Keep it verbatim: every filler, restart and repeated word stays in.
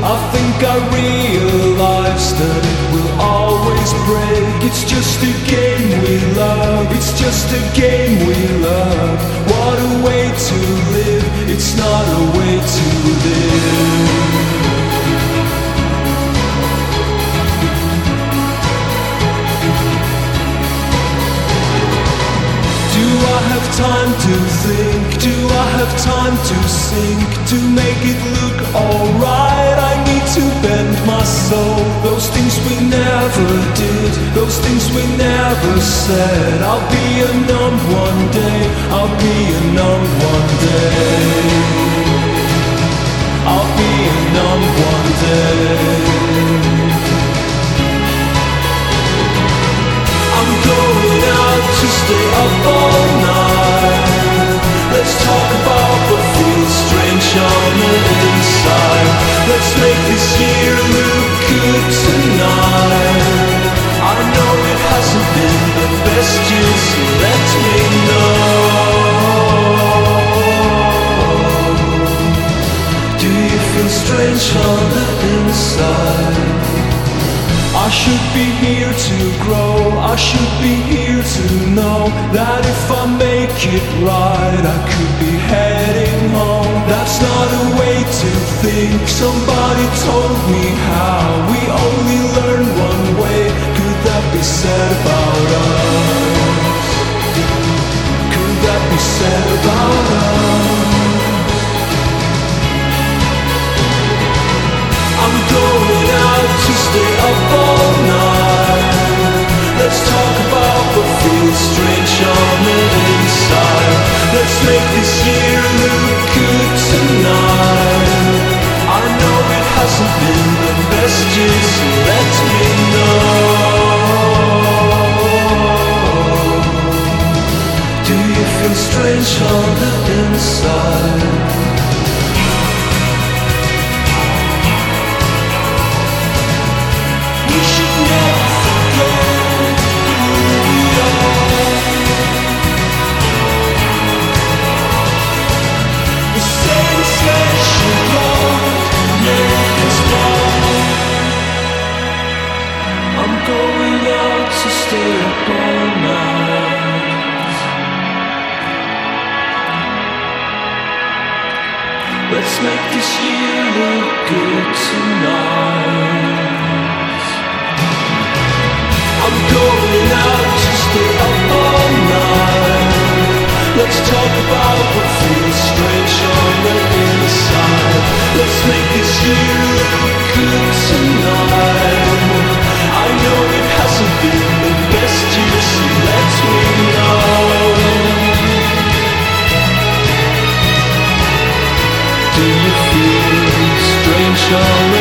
I think I realized that it will always break. It's just a game we love, it's just a game we love. What a way to live, it's not a way to live. Do I have time to think? Do I have time to sink? To make it look alright, I need to bend my soul. Those things we never did, those things we never said. I'll be a numb one day, I'll be a numb one day. I'll be a numb one day. I'm going out to stay up all night. Let's talk about what feels strange on the inside. Let's make this year look good tonight. I know it hasn't been the best year, so let me know. Do you feel strange on the inside? I should be here to grow, I should be here to know that if I make it right, I could be heading home. That's not a way to think, somebody told me how. We only learn one way, could that be said about us? Could that be said about us? I'm going out to stay up all night. Let's talk about what feels strange on the inside. Let's make this year look good tonight. I know it hasn't been the best year, so let me know. Do you feel strange on the inside? Stay up all night. Let's make this year look good tonight. I'm going out to stay up all night. Let's talk about what feels strange on the inside. Let's make this year look good tonight. I know it hasn't been the best year, so let me know. Do you feel strange on